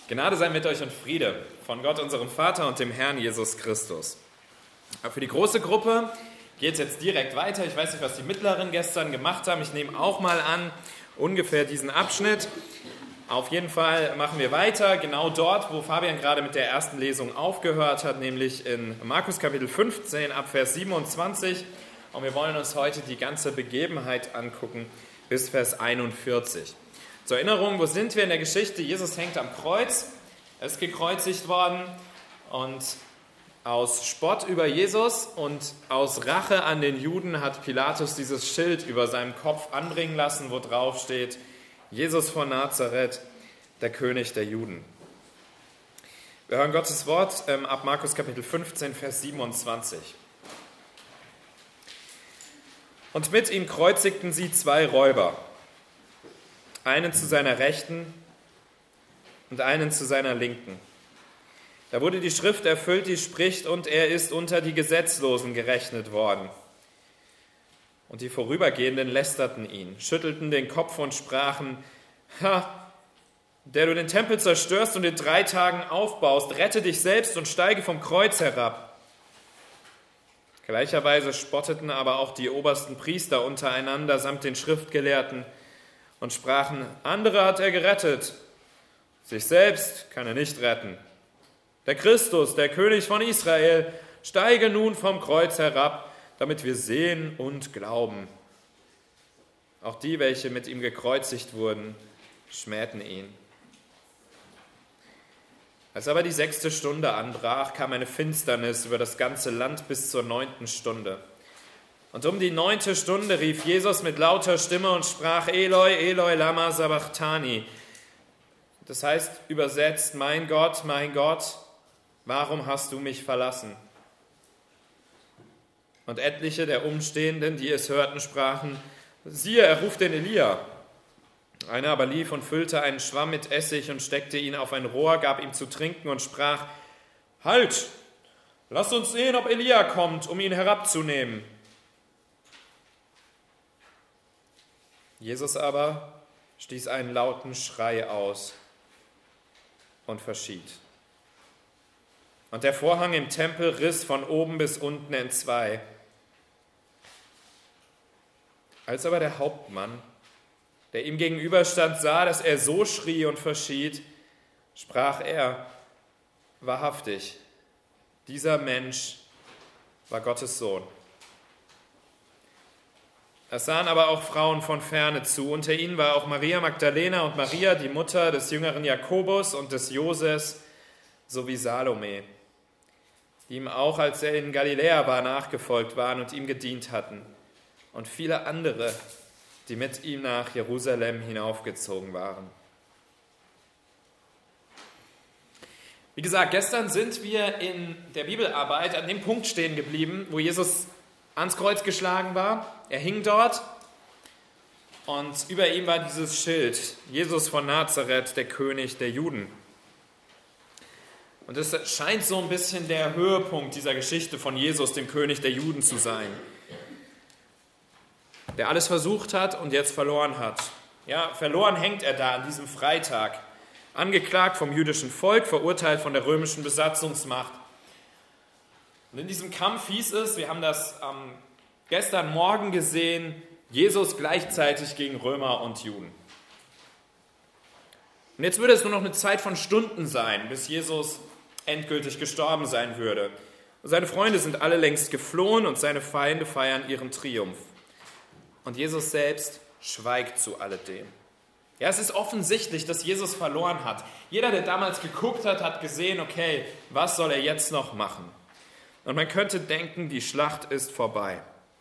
Gnade sei mit euch und Friede von Gott, unserem Vater und dem Herrn Jesus Christus. Aber für die große Gruppe geht es jetzt direkt weiter. Ich weiß nicht, was die Mittleren gestern gemacht haben. Ich nehme auch mal an, ungefähr diesen Abschnitt. Auf jeden Fall machen wir weiter, genau dort, wo Fabian gerade mit der ersten Lesung aufgehört hat, nämlich in Markus Kapitel 15 ab Vers 27. Und wir wollen uns heute die ganze Begebenheit angucken bis Vers 41. Zur Erinnerung, wo sind wir in der Geschichte? Jesus hängt am Kreuz, er ist gekreuzigt worden und aus Spott über Jesus und aus Rache an den Juden hat Pilatus dieses Schild über seinem Kopf anbringen lassen, wo drauf steht: Jesus von Nazareth, der König der Juden. Wir hören Gottes Wort ab Markus Kapitel 15, Vers 27. Und mit ihm kreuzigten sie 2 Räuber, einen zu seiner Rechten und einen zu seiner Linken. Da wurde die Schrift erfüllt, die spricht: und er ist unter die Gesetzlosen gerechnet worden. Und die Vorübergehenden lästerten ihn, schüttelten den Kopf und sprachen: Ha, der du den Tempel zerstörst und in 3 Tagen aufbaust, rette dich selbst und steige vom Kreuz herab. Gleicherweise spotteten aber auch die obersten Priester untereinander samt den Schriftgelehrten und sprachen: Andere hat er gerettet, sich selbst kann er nicht retten. Der Christus, der König von Israel, steige nun vom Kreuz herab, damit wir sehen und glauben. Auch die, welche mit ihm gekreuzigt wurden, schmähten ihn. Als aber die 6. Stunde anbrach, kam eine Finsternis über das ganze Land bis zur 9. Stunde. Und um die 9. Stunde rief Jesus mit lauter Stimme und sprach: Eloi, Eloi, lama sabachthani. Das heißt übersetzt: mein Gott, warum hast du mich verlassen? Und etliche der Umstehenden, die es hörten, sprachen: Siehe, er ruft den Elia. Einer aber lief und füllte einen Schwamm mit Essig und steckte ihn auf ein Rohr, gab ihm zu trinken und sprach: Halt, lass uns sehen, ob Elia kommt, um ihn herabzunehmen. Jesus aber stieß einen lauten Schrei aus und verschied. Und der Vorhang im Tempel riss von oben bis unten in 2. Als aber der Hauptmann, der ihm gegenüberstand, sah, dass er so schrie und verschied, sprach er: Wahrhaftig, dieser Mensch war Gottes Sohn. Es sahen aber auch Frauen von ferne zu. Unter ihnen war auch Maria Magdalena und Maria, die Mutter des jüngeren Jakobus und des Joses, sowie Salome, die ihm auch, als er in Galiläa war, nachgefolgt waren und ihm gedient hatten, und viele andere, die mit ihm nach Jerusalem hinaufgezogen waren. Wie gesagt, gestern sind wir in der Bibelarbeit an dem Punkt stehen geblieben, wo Jesus ans Kreuz geschlagen war. Er hing dort und über ihm war dieses Schild: Jesus von Nazareth, der König der Juden. Und es scheint so ein bisschen der Höhepunkt dieser Geschichte von Jesus, dem König der Juden, zu sein, der alles versucht hat und jetzt verloren hat. Ja, verloren hängt er da an diesem Freitag, angeklagt vom jüdischen Volk, verurteilt von der römischen Besatzungsmacht. Und in diesem Kampf hieß es, wir haben das gestern Morgen gesehen, Jesus gleichzeitig gegen Römer und Juden. Und jetzt würde es nur noch eine Zeit von Stunden sein, bis Jesus endgültig gestorben sein würde. Seine Freunde sind alle längst geflohen und seine Feinde feiern ihren Triumph. Und Jesus selbst schweigt zu alledem. Ja, es ist offensichtlich, dass Jesus verloren hat. Jeder, der damals geguckt hat, hat gesehen: Okay, was soll er jetzt noch machen? Und man könnte denken, die Schlacht ist vorbei.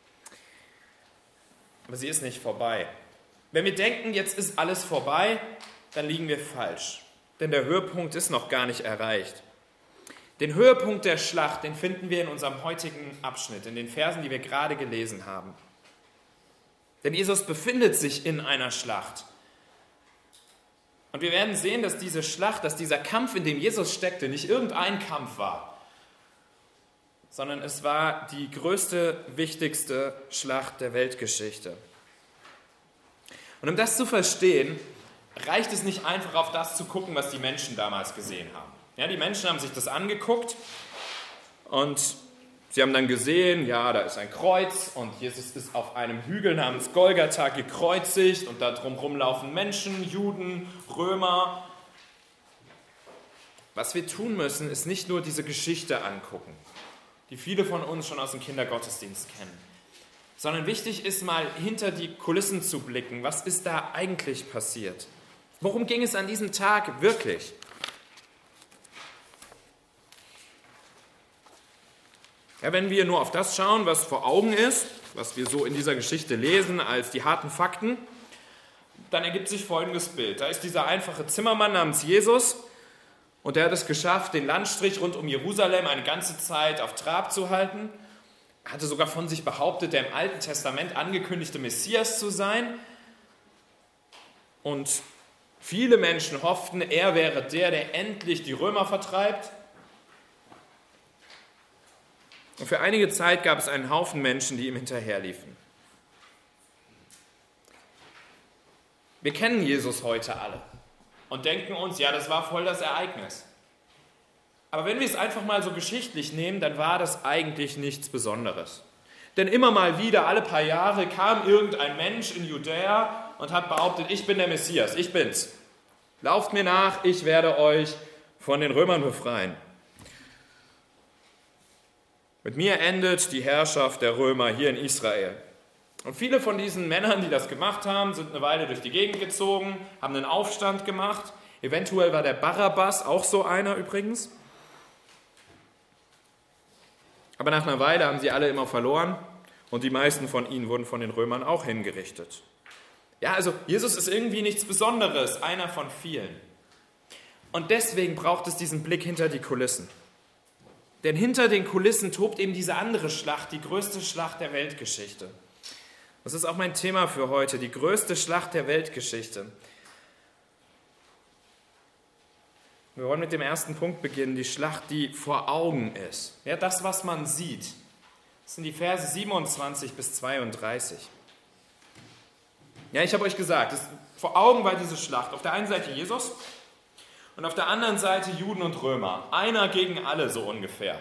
Aber sie ist nicht vorbei. Wenn wir denken, jetzt ist alles vorbei, dann liegen wir falsch. Denn der Höhepunkt ist noch gar nicht erreicht. Den Höhepunkt der Schlacht, den finden wir in unserem heutigen Abschnitt, in den Versen, die wir gerade gelesen haben. Denn Jesus befindet sich in einer Schlacht. Und wir werden sehen, dass diese Schlacht, dass dieser Kampf, in dem Jesus steckte, nicht irgendein Kampf war, sondern es war die größte, wichtigste Schlacht der Weltgeschichte. Und um das zu verstehen, reicht es nicht einfach auf das zu gucken, was die Menschen damals gesehen haben. Ja, die Menschen haben sich das angeguckt und sie haben dann gesehen, ja, da ist ein Kreuz und Jesus ist auf einem Hügel namens Golgatha gekreuzigt und da drumherum laufen Menschen, Juden, Römer. Was wir tun müssen, ist nicht nur diese Geschichte angucken, die viele von uns schon aus dem Kindergottesdienst kennen, sondern wichtig ist mal hinter die Kulissen zu blicken. Was ist da eigentlich passiert? Worum ging es an diesem Tag wirklich? Ja, wenn wir nur auf das schauen, was vor Augen ist, was wir so in dieser Geschichte lesen als die harten Fakten, dann ergibt sich folgendes Bild. Da ist dieser einfache Zimmermann namens Jesus und der hat es geschafft, den Landstrich rund um Jerusalem eine ganze Zeit auf Trab zu halten. Er hatte sogar von sich behauptet, der im Alten Testament angekündigte Messias zu sein. Und viele Menschen hofften, er wäre der endlich die Römer vertreibt. Und für einige Zeit gab es einen Haufen Menschen, die ihm hinterherliefen. Wir kennen Jesus heute alle und denken uns, ja, das war voll das Ereignis. Aber wenn wir es einfach mal so geschichtlich nehmen, dann war das eigentlich nichts Besonderes. Denn immer mal wieder, alle paar Jahre, kam irgendein Mensch in Judäa und hat behauptet, ich bin der Messias, ich bin's. Lauft mir nach, ich werde euch von den Römern befreien. Mit mir endet die Herrschaft der Römer hier in Israel. Und viele von diesen Männern, die das gemacht haben, sind eine Weile durch die Gegend gezogen, haben einen Aufstand gemacht. Eventuell war der Barabbas auch so einer übrigens. Aber nach einer Weile haben sie alle immer verloren und die meisten von ihnen wurden von den Römern auch hingerichtet. Ja, also Jesus ist irgendwie nichts Besonderes, einer von vielen. Und deswegen braucht es diesen Blick hinter die Kulissen. Denn hinter den Kulissen tobt eben diese andere Schlacht, die größte Schlacht der Weltgeschichte. Das ist auch mein Thema für heute, die größte Schlacht der Weltgeschichte. Wir wollen mit dem ersten Punkt beginnen, die Schlacht, die vor Augen ist. Ja, das, was man sieht. Das sind die Verse 27 bis 32. Ja, ich habe euch gesagt, vor Augen war diese Schlacht. Auf der einen Seite Jesus und auf der anderen Seite Juden und Römer. Einer gegen alle, so ungefähr.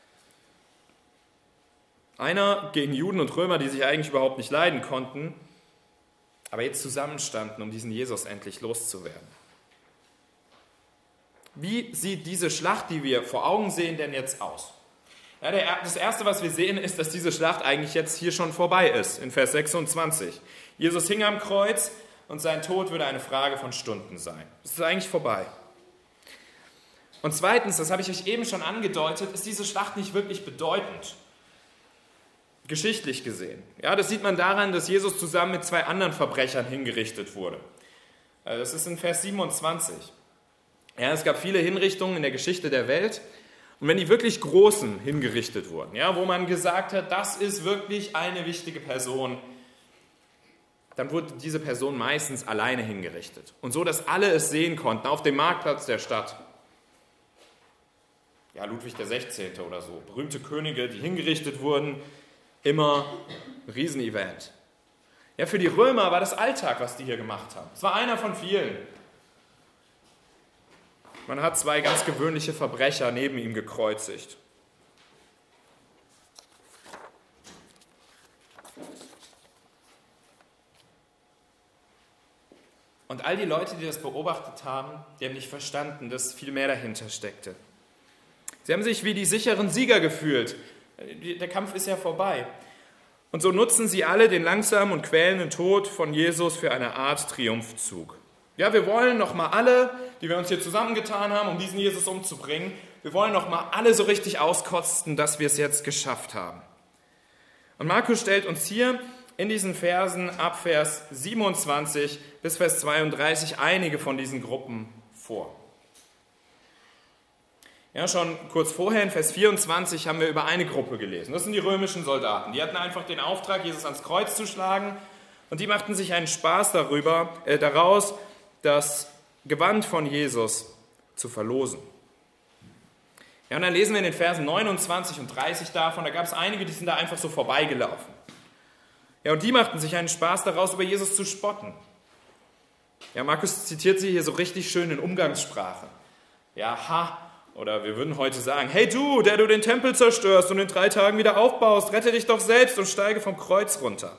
Einer gegen Juden und Römer, die sich eigentlich überhaupt nicht leiden konnten, aber jetzt zusammenstanden, um diesen Jesus endlich loszuwerden. Wie sieht diese Schlacht, die wir vor Augen sehen, denn jetzt aus? Ja, das Erste, was wir sehen, ist, dass diese Schlacht eigentlich jetzt hier schon vorbei ist, in Vers 26. Jesus hing am Kreuz und sein Tod würde eine Frage von Stunden sein. Es ist eigentlich vorbei. Und zweitens, das habe ich euch eben schon angedeutet, ist diese Schlacht nicht wirklich bedeutend, geschichtlich gesehen. Ja, das sieht man daran, dass Jesus zusammen mit zwei anderen Verbrechern hingerichtet wurde. Das ist in Vers 27. Ja, es gab viele Hinrichtungen in der Geschichte der Welt. Und wenn die wirklich Großen hingerichtet wurden, ja, wo man gesagt hat, das ist wirklich eine wichtige Person, dann wurde diese Person meistens alleine hingerichtet. Und so, dass alle es sehen konnten, auf dem Marktplatz der Stadt. Ja, Ludwig XVI. Oder so, berühmte Könige, die hingerichtet wurden, immer ein Riesenevent. Ja, für die Römer war das Alltag, was die hier gemacht haben. Es war einer von vielen. Man hat zwei ganz gewöhnliche Verbrecher neben ihm gekreuzigt. Und all die Leute, die das beobachtet haben, die haben nicht verstanden, dass viel mehr dahinter steckte. Sie haben sich wie die sicheren Sieger gefühlt. Der Kampf ist ja vorbei. Und so nutzen sie alle den langsamen und quälenden Tod von Jesus für eine Art Triumphzug. Ja, wir wollen nochmal alle, die wir uns hier zusammengetan haben, um diesen Jesus umzubringen, wir wollen nochmal alle so richtig auskotzen, dass wir es jetzt geschafft haben. Und Markus stellt uns hier in diesen Versen ab Vers 27 bis Vers 32 einige von diesen Gruppen vor. Ja, schon kurz vorher in Vers 24 haben wir über eine Gruppe gelesen. Das sind die römischen Soldaten. Die hatten einfach den Auftrag, Jesus ans Kreuz zu schlagen und die machten sich einen Spaß daraus, das Gewand von Jesus zu verlosen. Ja, und dann lesen wir in den Versen 29 und 30 davon, da gab es einige, die sind da einfach so vorbeigelaufen. Ja, und die machten sich einen Spaß daraus, über Jesus zu spotten. Ja, Markus zitiert sie hier so richtig schön in Umgangssprache. Ja, ha, oder wir würden heute sagen, hey du, der du den Tempel zerstörst und in 3 Tagen wieder aufbaust, rette dich doch selbst und steige vom Kreuz runter.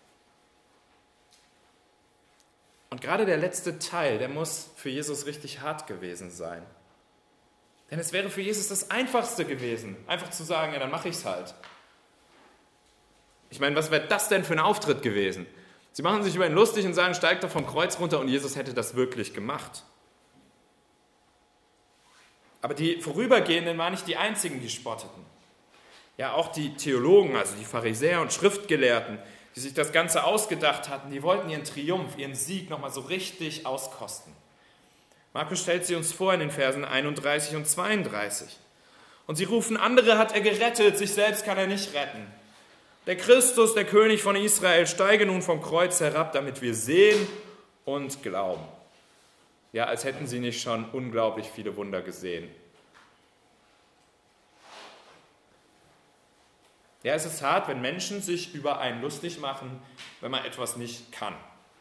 Und gerade der letzte Teil, der muss für Jesus richtig hart gewesen sein. Denn es wäre für Jesus das Einfachste gewesen, einfach zu sagen, ja, dann mache ich es halt. Ich meine, was wäre das denn für ein Auftritt gewesen? Sie machen sich über ihn lustig und sagen, steig doch vom Kreuz runter, und Jesus hätte das wirklich gemacht. Aber die Vorübergehenden waren nicht die einzigen, die spotteten. Ja, auch die Theologen, also die Pharisäer und Schriftgelehrten, die sich das Ganze ausgedacht hatten, die wollten ihren Triumph, ihren Sieg nochmal so richtig auskosten. Markus stellt sie uns vor in den Versen 31 und 32. Und sie rufen, andere hat er gerettet, sich selbst kann er nicht retten. Der Christus, der König von Israel, steige nun vom Kreuz herab, damit wir sehen und glauben. Ja, als hätten sie nicht schon unglaublich viele Wunder gesehen. Ja, es ist hart, wenn Menschen sich über einen lustig machen, wenn man etwas nicht kann.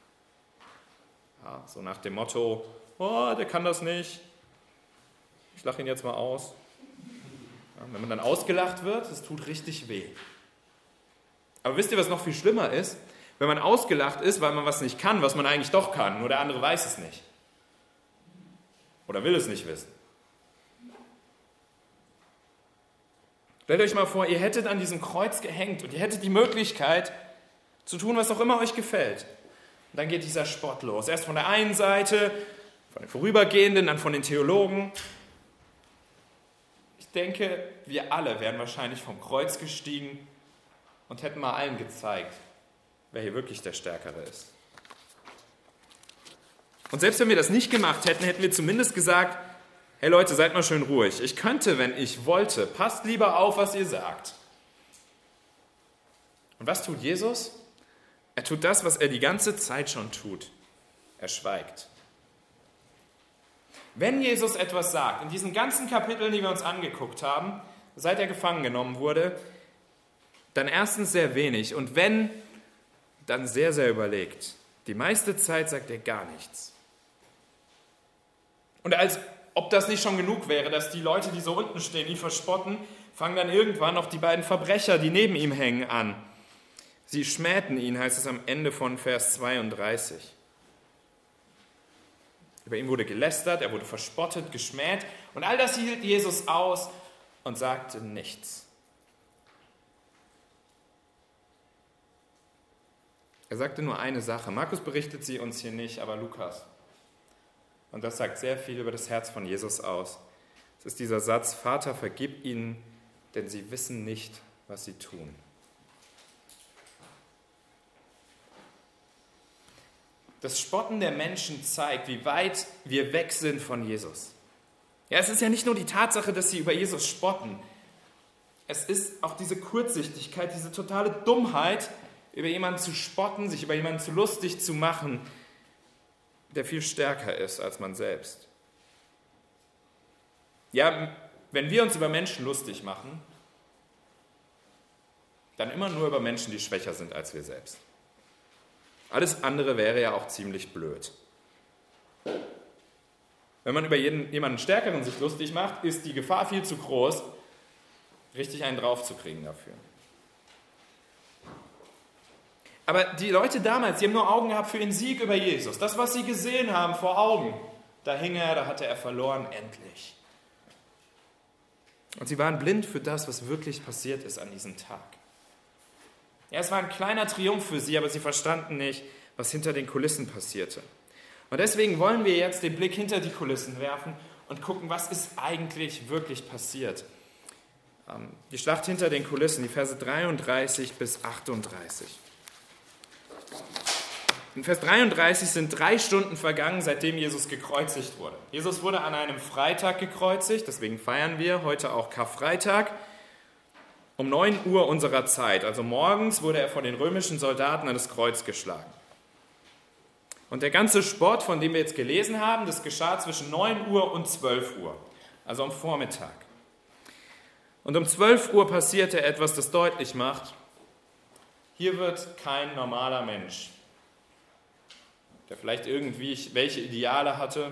Ja, so nach dem Motto, oh, der kann das nicht, ich lache ihn jetzt mal aus. Ja, wenn man dann ausgelacht wird, das tut richtig weh. Aber wisst ihr, was noch viel schlimmer ist? Wenn man ausgelacht ist, weil man was nicht kann, was man eigentlich doch kann, nur der andere weiß es nicht. Oder will es nicht wissen. Stellt euch mal vor, ihr hättet an diesem Kreuz gehängt und ihr hättet die Möglichkeit zu tun, was auch immer euch gefällt. Und dann geht dieser Spott los. Erst von der einen Seite, von den Vorübergehenden, dann von den Theologen. Ich denke, wir alle wären wahrscheinlich vom Kreuz gestiegen und hätten mal allen gezeigt, wer hier wirklich der Stärkere ist. Und selbst wenn wir das nicht gemacht hätten, hätten wir zumindest gesagt, hey Leute, seid mal schön ruhig. Ich könnte, wenn ich wollte. Passt lieber auf, was ihr sagt. Und was tut Jesus? Er tut das, was er die ganze Zeit schon tut. Er schweigt. Wenn Jesus etwas sagt, in diesen ganzen Kapiteln, die wir uns angeguckt haben, seit er gefangen genommen wurde, dann erstens sehr wenig und wenn, dann sehr, sehr überlegt. Die meiste Zeit sagt er gar nichts. Und als ob das nicht schon genug wäre, dass die Leute, die so unten stehen, ihn verspotten, fangen dann irgendwann noch die beiden Verbrecher, die neben ihm hängen, an. Sie schmähten ihn, heißt es am Ende von Vers 32. Über ihn wurde gelästert, er wurde verspottet, geschmäht und all das hielt Jesus aus und sagte nichts. Er sagte nur eine Sache. Markus berichtet sie uns hier nicht, aber Lukas. Und das sagt sehr viel über das Herz von Jesus aus. Es ist dieser Satz, Vater, vergib ihnen, denn sie wissen nicht, was sie tun. Das Spotten der Menschen zeigt, wie weit wir weg sind von Jesus. Ja, es ist ja nicht nur die Tatsache, dass sie über Jesus spotten. Es ist auch diese Kurzsichtigkeit, diese totale Dummheit, über jemanden zu spotten, sich über jemanden zu lustig zu machen, der viel stärker ist als man selbst. Ja, wenn wir uns über Menschen lustig machen, dann immer nur über Menschen, die schwächer sind als wir selbst. Alles andere wäre ja auch ziemlich blöd. Wenn man über jemanden Stärkeren sich lustig macht, ist die Gefahr viel zu groß, richtig einen draufzukriegen dafür. Aber die Leute damals, die haben nur Augen gehabt für den Sieg über Jesus. Das, was sie gesehen haben vor Augen, da hing er, da hatte er verloren, endlich. Und sie waren blind für das, was wirklich passiert ist an diesem Tag. Ja, es war ein kleiner Triumph für sie, aber sie verstanden nicht, was hinter den Kulissen passierte. Und deswegen wollen wir jetzt den Blick hinter die Kulissen werfen und gucken, was ist eigentlich wirklich passiert. Die Schlacht hinter den Kulissen, die Verse 33 bis 38. In Vers 33 sind 3 Stunden vergangen, seitdem Jesus gekreuzigt wurde. Jesus wurde an einem Freitag gekreuzigt, deswegen feiern wir heute auch Karfreitag, um 9 Uhr unserer Zeit. Also morgens wurde er von den römischen Soldaten an das Kreuz geschlagen. Und der ganze Spott, von dem wir jetzt gelesen haben, das geschah zwischen 9 Uhr und 12 Uhr, also am Vormittag. Und um 12 Uhr passierte etwas, das deutlich macht, hier wird kein normaler Mensch der vielleicht irgendwie welche Ideale hatte.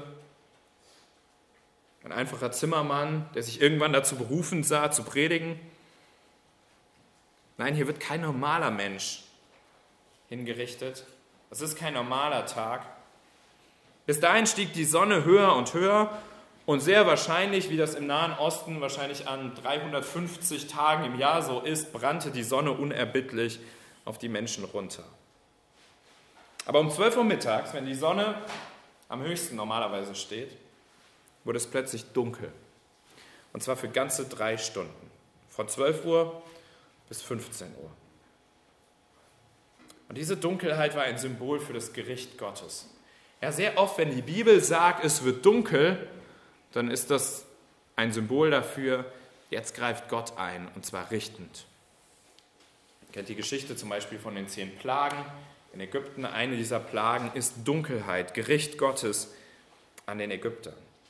Ein einfacher Zimmermann, der sich irgendwann dazu berufen sah, zu predigen. Nein, hier wird kein normaler Mensch hingerichtet. Das ist kein normaler Tag. Bis dahin stieg die Sonne höher und höher und sehr wahrscheinlich, wie das im Nahen Osten wahrscheinlich an 350 Tagen im Jahr so ist, brannte die Sonne unerbittlich auf die Menschen runter. Aber um 12 Uhr mittags, wenn die Sonne am höchsten normalerweise steht, wurde es plötzlich dunkel. Und zwar für ganze 3 Stunden. Von 12 Uhr bis 15 Uhr. Und diese Dunkelheit war ein Symbol für das Gericht Gottes. Ja, sehr oft, wenn die Bibel sagt, es wird dunkel, dann ist das ein Symbol dafür, jetzt greift Gott ein, und zwar richtend. Ihr kennt die Geschichte zum Beispiel von den 10 Plagen in Ägypten. Eine dieser Plagen ist Dunkelheit, Gericht Gottes an den Ägyptern.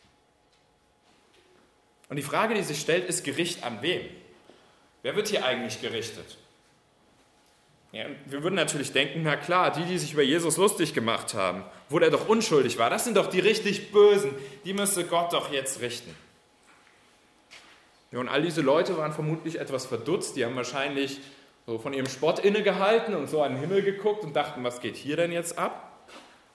Und die Frage, die sich stellt, ist Gericht an wem? Wer wird hier eigentlich gerichtet? Ja, wir würden natürlich denken, na klar, die sich über Jesus lustig gemacht haben, wo er doch unschuldig war, das sind doch die richtig Bösen, die müsste Gott doch jetzt richten. Ja, und all diese Leute waren vermutlich etwas verdutzt, die haben wahrscheinlich so von ihrem Spott innegehalten und so an den Himmel geguckt und dachten, was geht hier denn jetzt ab?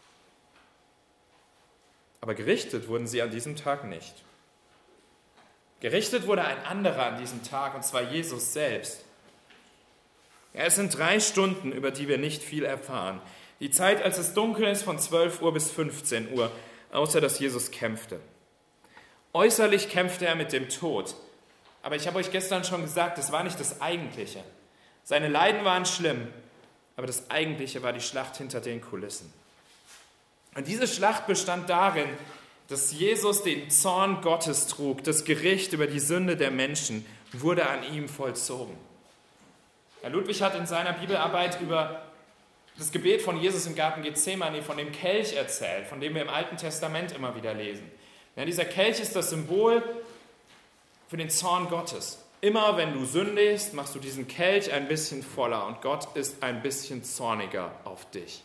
Aber gerichtet wurden sie an diesem Tag nicht. Gerichtet wurde ein anderer an diesem Tag, und zwar Jesus selbst. Ja, es sind 3 Stunden, über die wir nicht viel erfahren. Die Zeit, als es dunkel ist, von 12 Uhr bis 15 Uhr, außer dass Jesus kämpfte. Äußerlich kämpfte er mit dem Tod. Aber ich habe euch gestern schon gesagt, das war nicht das Eigentliche. Seine Leiden waren schlimm, aber das Eigentliche war die Schlacht hinter den Kulissen. Und diese Schlacht bestand darin, dass Jesus den Zorn Gottes trug, das Gericht über die Sünde der Menschen wurde an ihm vollzogen. Herr Ludwig hat in seiner Bibelarbeit über das Gebet von Jesus im Garten Gethsemane von dem Kelch erzählt, von dem wir im Alten Testament immer wieder lesen. Ja, dieser Kelch ist das Symbol für den Zorn Gottes. Immer wenn du sündigst, machst du diesen Kelch ein bisschen voller und Gott ist ein bisschen zorniger auf dich.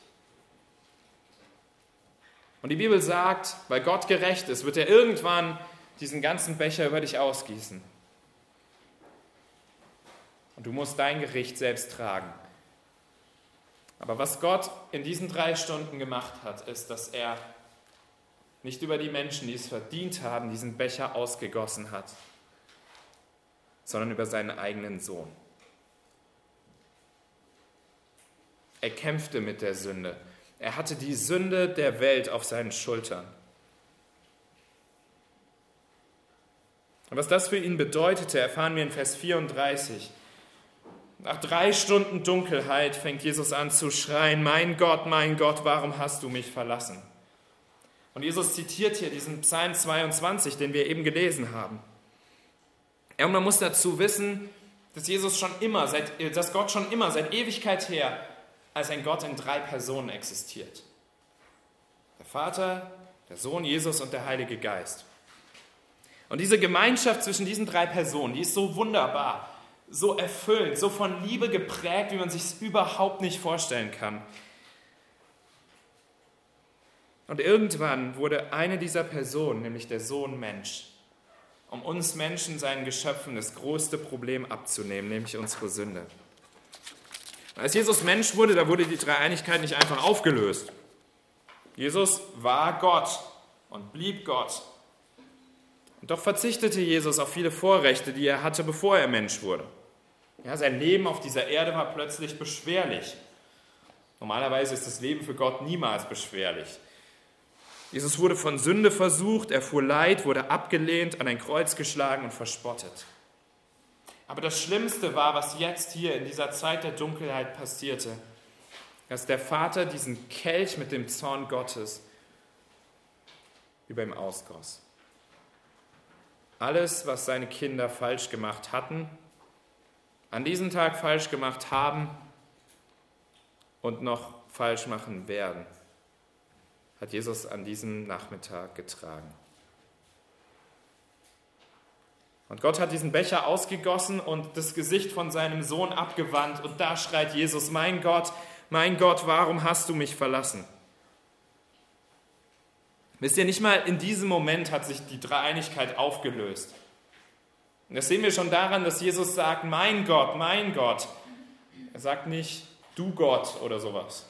Und die Bibel sagt, weil Gott gerecht ist, wird er irgendwann diesen ganzen Becher über dich ausgießen. Und du musst dein Gericht selbst tragen. Aber was Gott in diesen 3 Stunden gemacht hat, ist, dass er nicht über die Menschen, die es verdient haben, diesen Becher ausgegossen hat, sondern über seinen eigenen Sohn. Er kämpfte mit der Sünde. Er hatte die Sünde der Welt auf seinen Schultern. Und was das für ihn bedeutete, erfahren wir in Vers 34. Nach 3 Stunden Dunkelheit fängt Jesus an zu schreien, mein Gott, warum hast du mich verlassen? Und Jesus zitiert hier diesen Psalm 22, den wir eben gelesen haben. Ja, und man muss dazu wissen, dass Gott schon immer, seit Ewigkeit her, als ein Gott in 3 Personen existiert. Der Vater, der Sohn Jesus und der Heilige Geist. Und diese Gemeinschaft zwischen diesen 3 Personen, die ist so wunderbar, so erfüllend, so von Liebe geprägt, wie man sich es überhaupt nicht vorstellen kann. Und irgendwann wurde eine dieser Personen, nämlich der Sohn Mensch, um uns Menschen, seinen Geschöpfen, das größte Problem abzunehmen, nämlich unsere Sünde. Als Jesus Mensch wurde, da wurde die Dreieinigkeit nicht einfach aufgelöst. Jesus war Gott und blieb Gott. Und doch verzichtete Jesus auf viele Vorrechte, die er hatte, bevor er Mensch wurde. Ja, sein Leben auf dieser Erde war plötzlich beschwerlich. Normalerweise ist das Leben für Gott niemals beschwerlich. Jesus wurde von Sünde versucht, erfuhr Leid, wurde abgelehnt, an ein Kreuz geschlagen und verspottet. Aber das Schlimmste war, was jetzt hier in dieser Zeit der Dunkelheit passierte, dass der Vater diesen Kelch mit dem Zorn Gottes über ihm ausgoss. Alles, was seine Kinder falsch gemacht hatten, an diesem Tag falsch gemacht haben und noch falsch machen werden, hat Jesus an diesem Nachmittag getragen. Und Gott hat diesen Becher ausgegossen und das Gesicht von seinem Sohn abgewandt. Und da schreit Jesus, mein Gott, warum hast du mich verlassen? Wisst ihr, nicht mal in diesem Moment hat sich die Dreieinigkeit aufgelöst. Und das sehen wir schon daran, dass Jesus sagt, mein Gott, mein Gott. Er sagt nicht, du Gott oder sowas.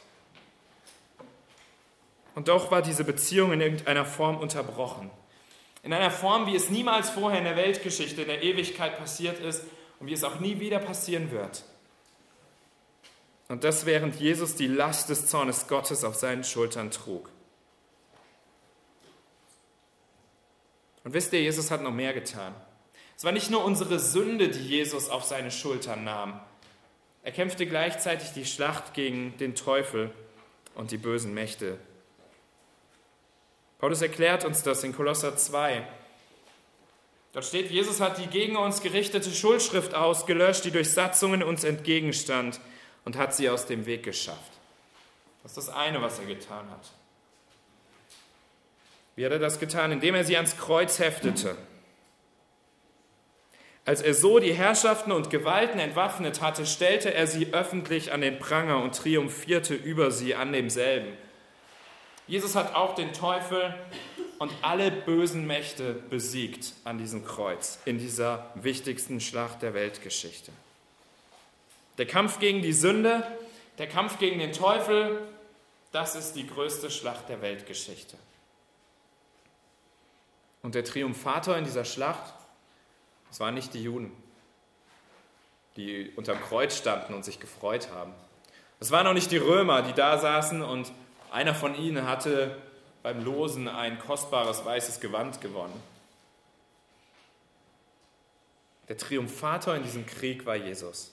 Und doch war diese Beziehung in irgendeiner Form unterbrochen. In einer Form, wie es niemals vorher in der Weltgeschichte, in der Ewigkeit passiert ist und wie es auch nie wieder passieren wird. Und das, während Jesus die Last des Zornes Gottes auf seinen Schultern trug. Und wisst ihr, Jesus hat noch mehr getan. Es war nicht nur unsere Sünde, die Jesus auf seine Schultern nahm. Er kämpfte gleichzeitig die Schlacht gegen den Teufel und die bösen Mächte. Paulus erklärt uns das in Kolosser 2. Dort steht, Jesus hat die gegen uns gerichtete Schuldschrift ausgelöscht, die durch Satzungen uns entgegenstand, und hat sie aus dem Weg geschafft. Das ist das eine, was er getan hat. Wie hat er das getan? Indem er sie ans Kreuz heftete. Als er so die Herrschaften und Gewalten entwaffnet hatte, stellte er sie öffentlich an den Pranger und triumphierte über sie an demselben. Jesus hat auch den Teufel und alle bösen Mächte besiegt an diesem Kreuz, in dieser wichtigsten Schlacht der Weltgeschichte. Der Kampf gegen die Sünde, der Kampf gegen den Teufel, das ist die größte Schlacht der Weltgeschichte. Und der Triumphator in dieser Schlacht, das waren nicht die Juden, die unterm Kreuz standen und sich gefreut haben. Es waren auch nicht die Römer, die da saßen und einer von ihnen hatte beim Losen ein kostbares weißes Gewand gewonnen. Der Triumphator in diesem Krieg war Jesus.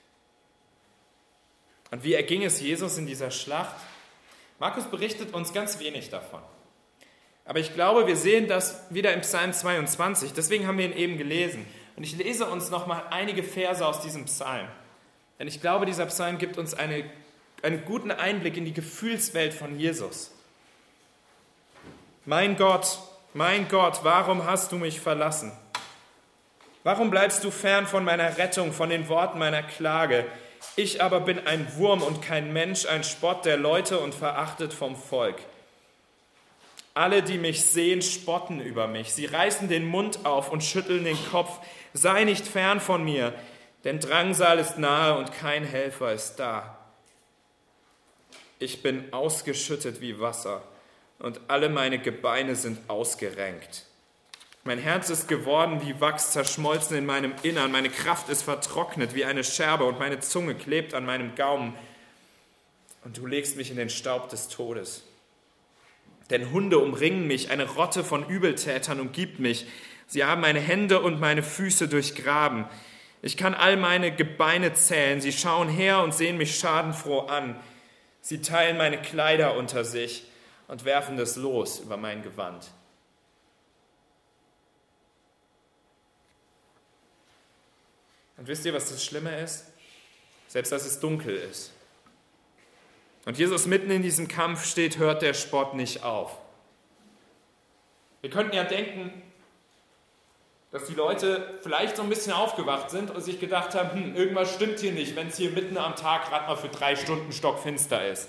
Und wie erging es Jesus in dieser Schlacht? Markus berichtet uns ganz wenig davon. Aber ich glaube, wir sehen das wieder im Psalm 22. Deswegen haben wir ihn eben gelesen. Und ich lese uns nochmal einige Verse aus diesem Psalm. Denn ich glaube, dieser Psalm gibt uns einen guten Einblick in die Gefühlswelt von Jesus. Mein Gott, warum hast du mich verlassen? Warum bleibst du fern von meiner Rettung, von den Worten meiner Klage? Ich aber bin ein Wurm und kein Mensch, ein Spott der Leute und verachtet vom Volk. Alle, die mich sehen, spotten über mich. Sie reißen den Mund auf und schütteln den Kopf. Sei nicht fern von mir, denn Drangsal ist nahe und kein Helfer ist da. Ich bin ausgeschüttet wie Wasser und alle meine Gebeine sind ausgerenkt. Mein Herz ist geworden wie Wachs, zerschmolzen in meinem Innern. Meine Kraft ist vertrocknet wie eine Scherbe und meine Zunge klebt an meinem Gaumen. Und du legst mich in den Staub des Todes. Denn Hunde umringen mich, eine Rotte von Übeltätern umgibt mich. Sie haben meine Hände und meine Füße durchgraben. Ich kann all meine Gebeine zählen. Sie schauen her und sehen mich schadenfroh an. Sie teilen meine Kleider unter sich und werfen das Los über mein Gewand. Und wisst ihr, was das Schlimme ist? Selbst als es dunkel ist und Jesus mitten in diesem Kampf steht, hört der Spott nicht auf. Wir könnten ja denken, dass die Leute vielleicht so ein bisschen aufgewacht sind und sich gedacht haben, irgendwas stimmt hier nicht, wenn es hier mitten am Tag gerade mal für 3 Stunden stockfinster ist.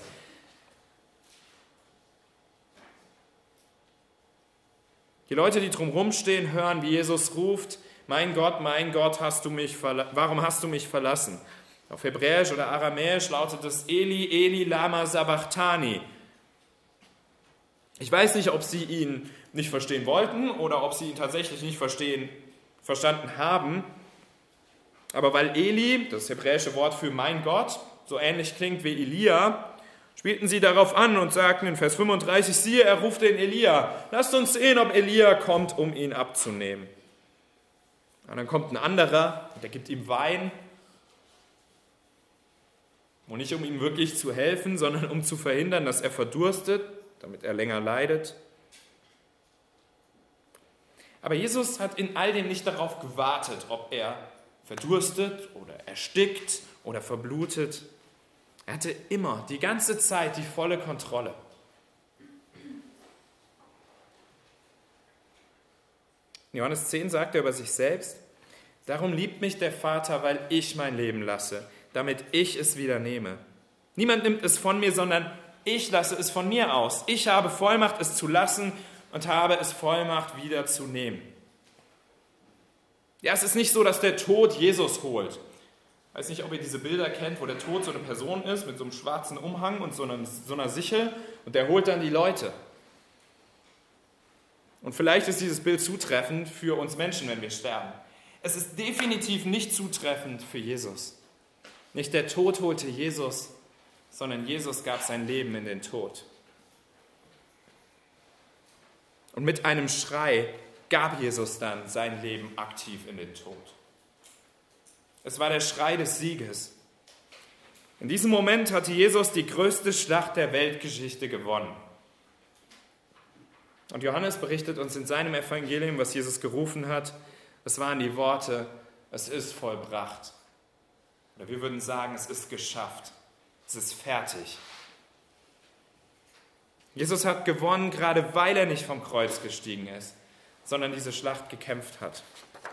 Die Leute, die drumherum stehen, hören, wie Jesus ruft, mein Gott, warum hast du mich verlassen? Auf Hebräisch oder Aramäisch lautet es Eli, Eli, lama sabachthani. Ich weiß nicht, ob sie ihn nicht verstehen wollten oder ob sie ihn tatsächlich nicht verstanden haben. Aber weil Eli, das hebräische Wort für mein Gott, so ähnlich klingt wie Elia, spielten sie darauf an und sagten in Vers 35, siehe, er ruft den Elia. Lasst uns sehen, ob Elia kommt, um ihn abzunehmen. Und dann kommt ein anderer, der gibt ihm Wein. Und nicht um ihm wirklich zu helfen, sondern um zu verhindern, dass er verdurstet, damit er länger leidet. Aber Jesus hat in all dem nicht darauf gewartet, ob er verdurstet oder erstickt oder verblutet. Er hatte immer, die ganze Zeit, die volle Kontrolle. In Johannes 10 sagt er über sich selbst, darum liebt mich der Vater, weil ich mein Leben lasse, damit ich es wieder nehme. Niemand nimmt es von mir, sondern ich lasse es von mir aus. Ich habe Vollmacht, es zu lassen und habe es Vollmacht wieder zu nehmen. Ja, es ist nicht so, dass der Tod Jesus holt. Ich weiß nicht, ob ihr diese Bilder kennt, wo der Tod so eine Person ist mit so einem schwarzen Umhang und so einer Sichel und der holt dann die Leute. Und vielleicht ist dieses Bild zutreffend für uns Menschen, wenn wir sterben. Es ist definitiv nicht zutreffend für Jesus. Nicht der Tod holte Jesus, sondern Jesus gab sein Leben in den Tod. Und mit einem Schrei gab Jesus dann sein Leben aktiv in den Tod. Es war der Schrei des Sieges. In diesem Moment hatte Jesus die größte Schlacht der Weltgeschichte gewonnen. Und Johannes berichtet uns in seinem Evangelium, was Jesus gerufen hat. Es waren die Worte, es ist vollbracht. Oder wir würden sagen, es ist geschafft. Es ist fertig. Jesus hat gewonnen, gerade weil er nicht vom Kreuz gestiegen ist, sondern diese Schlacht gekämpft hat.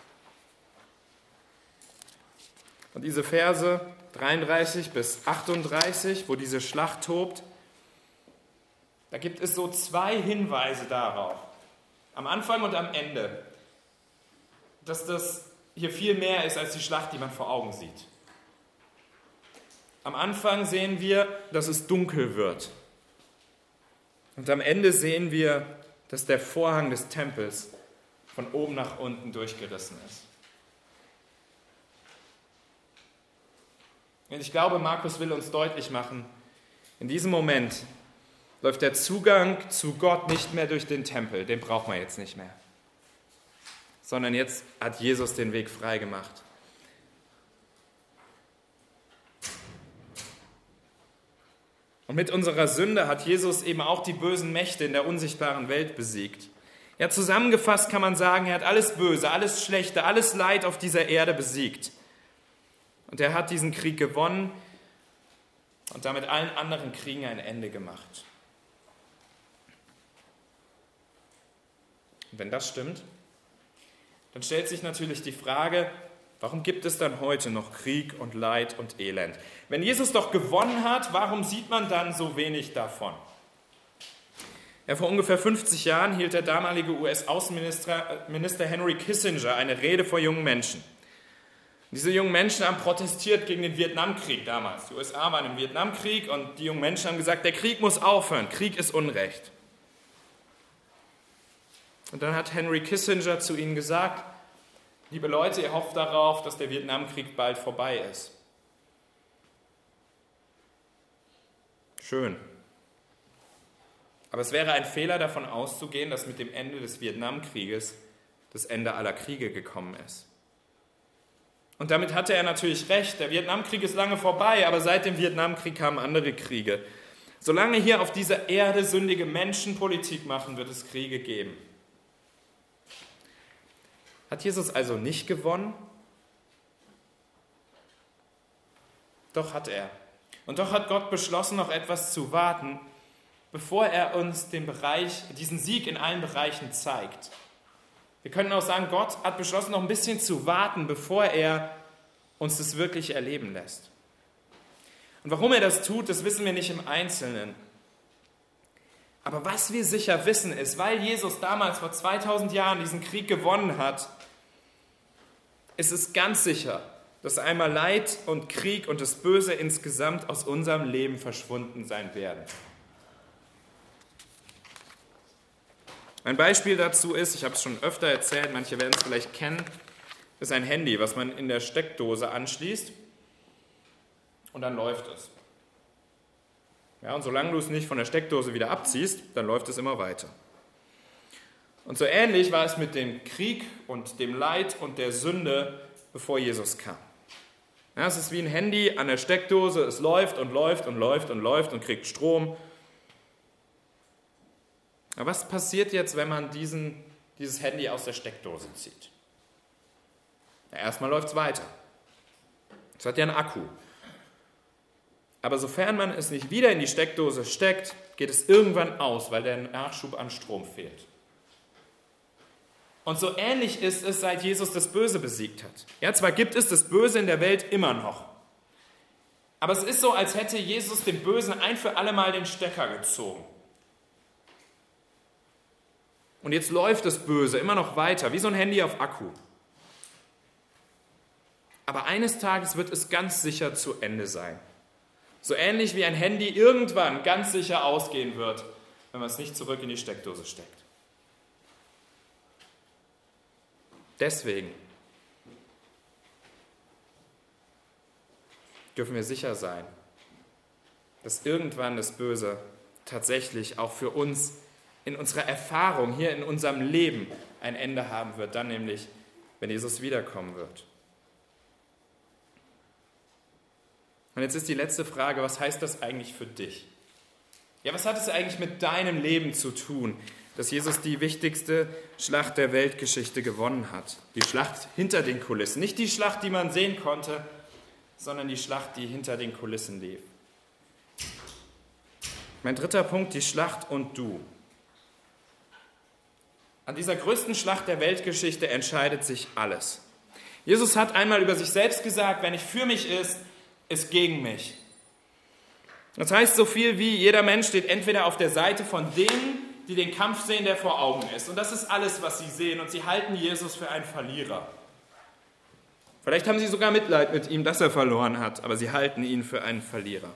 Und diese Verse 33 bis 38, wo diese Schlacht tobt, da gibt es so 2 Hinweise darauf, am Anfang und am Ende, dass das hier viel mehr ist als die Schlacht, die man vor Augen sieht. Am Anfang sehen wir, dass es dunkel wird. Und am Ende sehen wir, dass der Vorhang des Tempels von oben nach unten durchgerissen ist. Und ich glaube, Markus will uns deutlich machen, in diesem Moment läuft der Zugang zu Gott nicht mehr durch den Tempel, den braucht man jetzt nicht mehr, sondern jetzt hat Jesus den Weg frei gemacht. Und mit unserer Sünde hat Jesus eben auch die bösen Mächte in der unsichtbaren Welt besiegt. Ja, zusammengefasst kann man sagen, er hat alles Böse, alles Schlechte, alles Leid auf dieser Erde besiegt. Und er hat diesen Krieg gewonnen und damit allen anderen Kriegen ein Ende gemacht. Und wenn das stimmt, dann stellt sich natürlich die Frage, warum gibt es dann heute noch Krieg und Leid und Elend? Wenn Jesus doch gewonnen hat, warum sieht man dann so wenig davon? Ja, vor ungefähr 50 Jahren hielt der damalige US-Außenminister Henry Kissinger eine Rede vor jungen Menschen. Diese jungen Menschen haben protestiert gegen den Vietnamkrieg damals. Die USA waren im Vietnamkrieg und die jungen Menschen haben gesagt, der Krieg muss aufhören, Krieg ist Unrecht. Und dann hat Henry Kissinger zu ihnen gesagt, liebe Leute, ihr hofft darauf, dass der Vietnamkrieg bald vorbei ist. Schön. Aber es wäre ein Fehler, davon auszugehen, dass mit dem Ende des Vietnamkrieges das Ende aller Kriege gekommen ist. Und damit hatte er natürlich recht. Der Vietnamkrieg ist lange vorbei, aber seit dem Vietnamkrieg kamen andere Kriege. Solange hier auf dieser Erde sündige Menschen Politik machen, wird es Kriege geben. Hat Jesus also nicht gewonnen? Doch hat er. Und doch hat Gott beschlossen, noch etwas zu warten, bevor er uns diesen Sieg in allen Bereichen zeigt. Wir können auch sagen, Gott hat beschlossen, noch ein bisschen zu warten, bevor er uns das wirklich erleben lässt. Und warum er das tut, das wissen wir nicht im Einzelnen. Aber was wir sicher wissen ist, weil Jesus damals vor 2000 Jahren diesen Krieg gewonnen hat, ist es ganz sicher, dass einmal Leid und Krieg und das Böse insgesamt aus unserem Leben verschwunden sein werden. Ein Beispiel dazu ist, ich habe es schon öfter erzählt, manche werden es vielleicht kennen, ist ein Handy, was man in der Steckdose anschließt und dann läuft es. Ja, und solange du es nicht von der Steckdose wieder abziehst, dann läuft es immer weiter. Und so ähnlich war es mit dem Krieg und dem Leid und der Sünde, bevor Jesus kam. Ja, es ist wie ein Handy an der Steckdose, es läuft und läuft und läuft und läuft und kriegt Strom. Aber was passiert jetzt, wenn man dieses Handy aus der Steckdose zieht? Ja, erstmal läuft es weiter. Es hat ja einen Akku. Aber sofern man es nicht wieder in die Steckdose steckt, geht es irgendwann aus, weil der Nachschub an Strom fehlt. Und so ähnlich ist es, seit Jesus das Böse besiegt hat. Ja, zwar gibt es das Böse in der Welt immer noch, aber es ist so, als hätte Jesus dem Bösen ein für alle Mal den Stecker gezogen. Und jetzt läuft das Böse immer noch weiter, wie so ein Handy auf Akku. Aber eines Tages wird es ganz sicher zu Ende sein. So ähnlich wie ein Handy irgendwann ganz sicher ausgehen wird, wenn man es nicht zurück in die Steckdose steckt. Deswegen dürfen wir sicher sein, dass irgendwann das Böse tatsächlich auch für uns in unserer Erfahrung, hier in unserem Leben ein Ende haben wird, dann nämlich, wenn Jesus wiederkommen wird. Und jetzt ist die letzte Frage, was heißt das eigentlich für dich? Ja, was hat es eigentlich mit deinem Leben zu tun, dass Jesus die wichtigste Schlacht der Weltgeschichte gewonnen hat? Die Schlacht hinter den Kulissen, nicht die Schlacht, die man sehen konnte, sondern die Schlacht, die hinter den Kulissen lief. Mein dritter Punkt, die Schlacht und du. An dieser größten Schlacht der Weltgeschichte entscheidet sich alles. Jesus hat einmal über sich selbst gesagt, wer nicht für mich ist gegen mich. Das heißt so viel wie, jeder Mensch steht entweder auf der Seite von denen, die den Kampf sehen, der vor Augen ist. Und das ist alles, was sie sehen. Und sie halten Jesus für einen Verlierer. Vielleicht haben sie sogar Mitleid mit ihm, dass er verloren hat, aber sie halten ihn für einen Verlierer.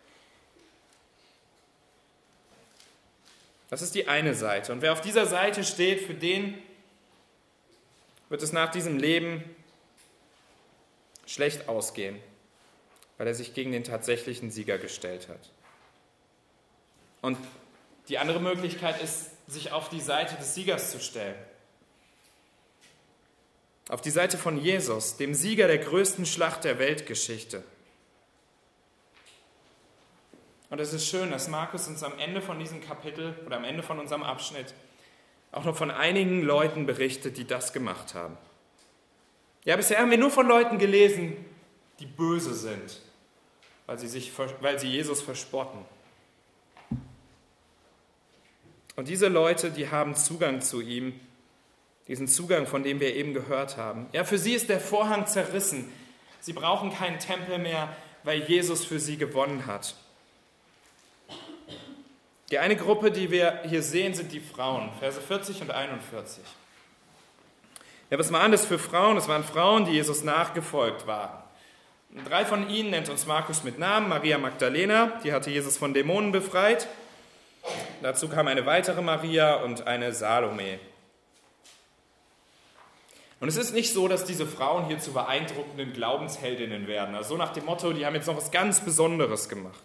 Das ist die eine Seite. Und wer auf dieser Seite steht, für den wird es nach diesem Leben schlecht ausgehen, weil er sich gegen den tatsächlichen Sieger gestellt hat. Und die andere Möglichkeit ist, sich auf die Seite des Siegers zu stellen. Auf die Seite von Jesus, dem Sieger der größten Schlacht der Weltgeschichte. Und es ist schön, dass Markus uns am Ende von diesem Kapitel oder am Ende von unserem Abschnitt auch noch von einigen Leuten berichtet, die das gemacht haben. Ja, bisher haben wir nur von Leuten gelesen, die böse sind, weil sie Jesus verspotten. Und diese Leute, die haben Zugang zu ihm, diesen Zugang, von dem wir eben gehört haben. Ja, für sie ist der Vorhang zerrissen. Sie brauchen keinen Tempel mehr, weil Jesus für sie gewonnen hat. Die eine Gruppe, die wir hier sehen, sind die Frauen, Verse 40 und 41. Ja, was waren das für Frauen? Das waren Frauen, die Jesus nachgefolgt waren. 3 von ihnen nennt uns Markus mit Namen. Maria Magdalena, die hatte Jesus von Dämonen befreit. Dazu kam eine weitere Maria und eine Salome. Und es ist nicht so, dass diese Frauen hier zu beeindruckenden Glaubensheldinnen werden. Also so nach dem Motto, die haben jetzt noch was ganz Besonderes gemacht.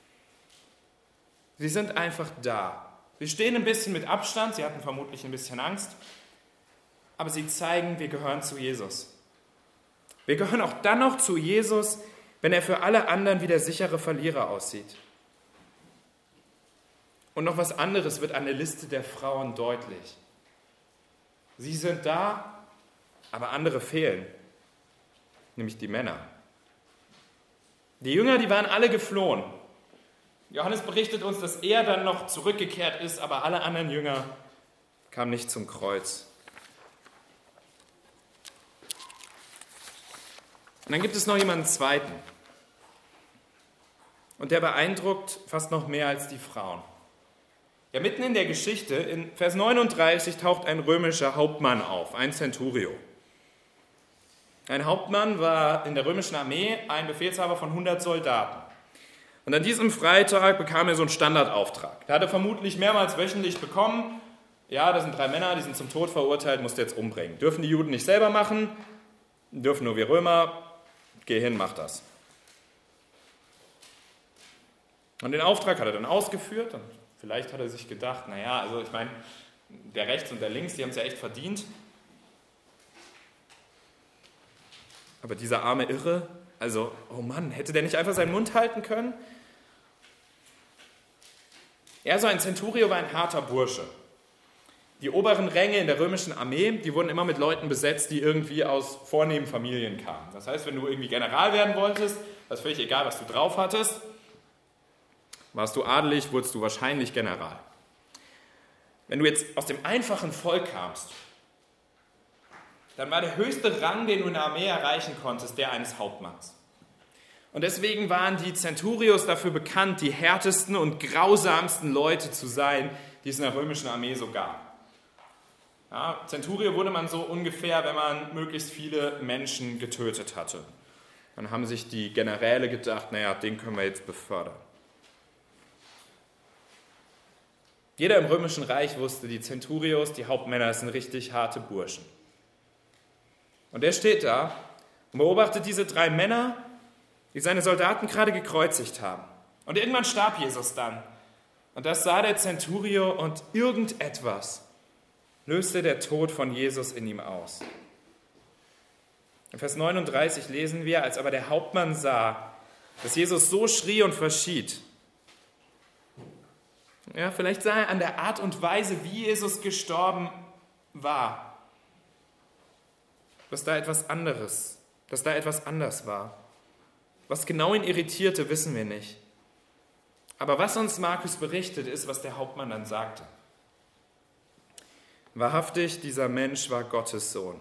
Sie sind einfach da. Sie stehen ein bisschen mit Abstand, sie hatten vermutlich ein bisschen Angst, aber sie zeigen, wir gehören zu Jesus. Wir gehören auch dann noch zu Jesus, wenn er für alle anderen wie der sichere Verlierer aussieht. Und noch was anderes wird an der Liste der Frauen deutlich. Sie sind da, aber andere fehlen, nämlich die Männer. Die Jünger, die waren alle geflohen. Johannes berichtet uns, dass er dann noch zurückgekehrt ist, aber alle anderen Jünger kamen nicht zum Kreuz. Und dann gibt es noch jemanden zweiten. Und der beeindruckt fast noch mehr als die Frauen. Ja, mitten in der Geschichte, in Vers 39, taucht ein römischer Hauptmann auf, ein Centurio. Ein Hauptmann war in der römischen Armee ein Befehlshaber von 100 Soldaten. Und an diesem Freitag bekam er so einen Standardauftrag. Der hat er vermutlich mehrmals wöchentlich bekommen. Ja, das sind 3 Männer, die sind zum Tod verurteilt, musst du jetzt umbringen. Dürfen die Juden nicht selber machen, dürfen nur wir Römer. Geh hin, mach das. Und den Auftrag hat er dann ausgeführt und vielleicht hat er sich gedacht, naja, also ich meine, der rechts und der links, die haben es ja echt verdient. Aber dieser arme Irre, also, oh Mann, hätte der nicht einfach seinen Mund halten können? Er, so ein Centurio, war ein harter Bursche. Die oberen Ränge in der römischen Armee, die wurden immer mit Leuten besetzt, die irgendwie aus vornehmen Familien kamen. Das heißt, wenn du irgendwie General werden wolltest, das ist völlig egal, was du drauf hattest, warst du adelig, wurdest du wahrscheinlich General. Wenn du jetzt aus dem einfachen Volk kamst, dann war der höchste Rang, den du in der Armee erreichen konntest, der eines Hauptmanns. Und deswegen waren die Centurios dafür bekannt, die härtesten und grausamsten Leute zu sein, die es in der römischen Armee so gab. Ja, Centurio wurde man so ungefähr, wenn man möglichst viele Menschen getötet hatte. Dann haben sich die Generäle gedacht, naja, den können wir jetzt befördern. Jeder im Römischen Reich wusste, die Centurios, die Hauptmänner, das sind richtig harte Burschen. Und er steht da und beobachtet diese 3 Männer, die seine Soldaten gerade gekreuzigt haben. Und irgendwann starb Jesus dann. Und das sah der Centurio und irgendetwas löste der Tod von Jesus in ihm aus. In Vers 39 lesen wir, als aber der Hauptmann sah, dass Jesus so schrie und verschied. Ja, vielleicht sah er an der Art und Weise, wie Jesus gestorben war, dass da etwas anders war. Was genau ihn irritierte, wissen wir nicht. Aber was uns Markus berichtet, ist, was der Hauptmann dann sagte. Wahrhaftig, dieser Mensch war Gottes Sohn.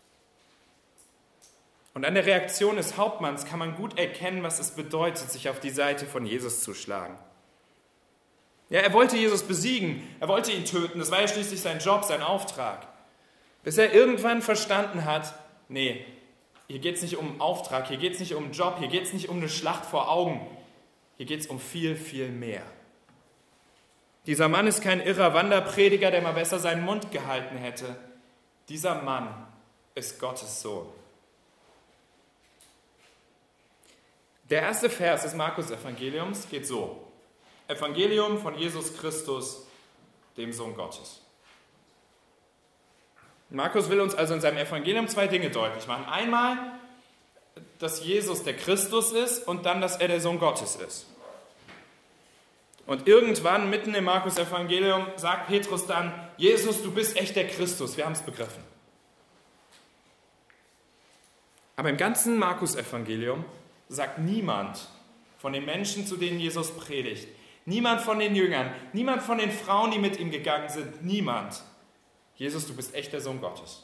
Und an der Reaktion des Hauptmanns kann man gut erkennen, was es bedeutet, sich auf die Seite von Jesus zu schlagen. Ja, er wollte Jesus besiegen, er wollte ihn töten, das war ja schließlich sein Job, sein Auftrag. Bis er irgendwann verstanden hat, nee, hier geht es nicht um einen Auftrag, hier geht es nicht um einen Job, hier geht es nicht um eine Schlacht vor Augen, hier geht es um viel, viel mehr. Dieser Mann ist kein irrer Wanderprediger, der mal besser seinen Mund gehalten hätte. Dieser Mann ist Gottes Sohn. Der erste Vers des Markus-Evangeliums geht so. Evangelium von Jesus Christus, dem Sohn Gottes. Markus will uns also in seinem Evangelium 2 Dinge deutlich machen. Einmal, dass Jesus der Christus ist und dann, dass er der Sohn Gottes ist. Und irgendwann, mitten im Markus-Evangelium, sagt Petrus dann, Jesus, du bist echt der Christus, wir haben es begriffen. Aber im ganzen Markus-Evangelium sagt niemand von den Menschen, zu denen Jesus predigt, niemand von den Jüngern, niemand von den Frauen, die mit ihm gegangen sind, niemand, Jesus, du bist echt der Sohn Gottes.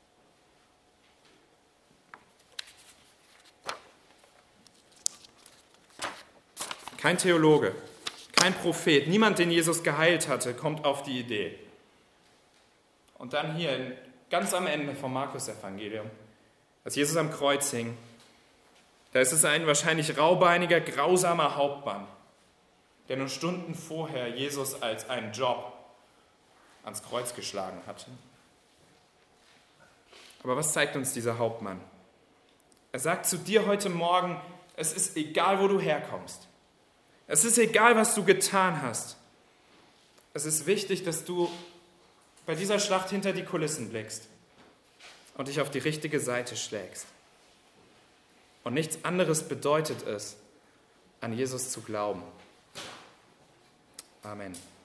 Kein Theologe, kein Prophet, niemand, den Jesus geheilt hatte, kommt auf die Idee. Und dann hier, ganz am Ende vom Markus-Evangelium, als Jesus am Kreuz hing, da ist es ein wahrscheinlich raubeiniger, grausamer Hauptmann, der nur Stunden vorher Jesus als einen Job ans Kreuz geschlagen hatte. Aber was zeigt uns dieser Hauptmann? Er sagt zu dir heute Morgen, es ist egal, wo du herkommst. Es ist egal, was du getan hast. Es ist wichtig, dass du bei dieser Schlacht hinter die Kulissen blickst und dich auf die richtige Seite schlägst. Und nichts anderes bedeutet es, an Jesus zu glauben. Amen.